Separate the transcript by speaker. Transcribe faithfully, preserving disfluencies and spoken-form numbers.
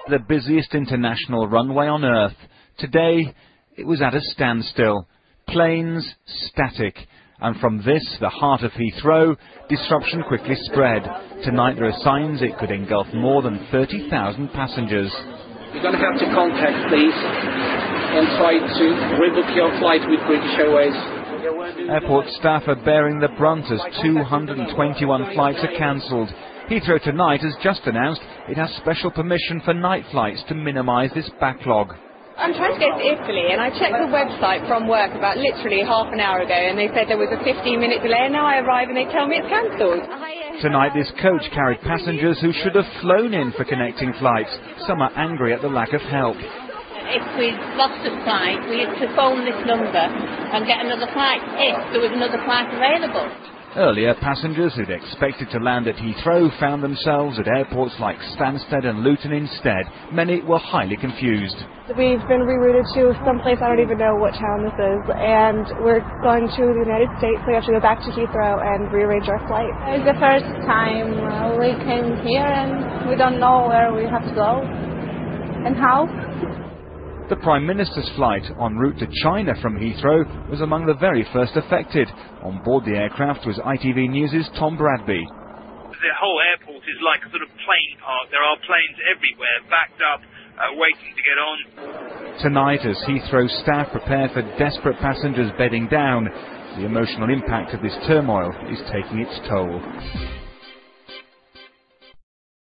Speaker 1: The busiest international runway on Earth. Today, it was at a standstill. Planes static. And from this, the heart of Heathrow, disruption quickly spread. Tonight there are signs it could engulf more than thirty thousand passengers.
Speaker 2: You're going to have to contact, please, and try to rebook your flight with British Airways.
Speaker 1: Airport staff are bearing the brunt as two hundred twenty-one flights are cancelled. Heathrow tonight has just announced it has special permission for night flights to minimise this backlog.
Speaker 3: I'm trying to get to Italy, and I checked the website from work about literally half an hour ago, and they said there was a fifteen minute delay, and now I arrive and they tell me it's cancelled.
Speaker 1: Tonight this coach carried passengers who should have flown in for connecting flights. Some are angry at the lack of help.
Speaker 4: If we'd lost a flight, we had to phone this number and get another flight if there was another flight available.
Speaker 1: Earlier, passengers who'd expected to land at Heathrow found themselves at airports like Stansted and Luton instead. Many were highly confused.
Speaker 5: We've been rerouted to some place I don't even know what town this is, and we're going to the United States, so we have to go back to Heathrow and rearrange our flight.
Speaker 6: It's the first time uh, we came here, and we don't know where we have to go and how.
Speaker 1: The Prime Minister's flight en route to China from Heathrow was among the very first affected. On board the aircraft was I T V News' Tom Bradby.
Speaker 7: The whole airport is like a sort of plane park. There are planes everywhere, backed up, uh, waiting to get on.
Speaker 1: Tonight, as Heathrow staff prepare for desperate passengers bedding down, the emotional impact of this turmoil is taking its toll.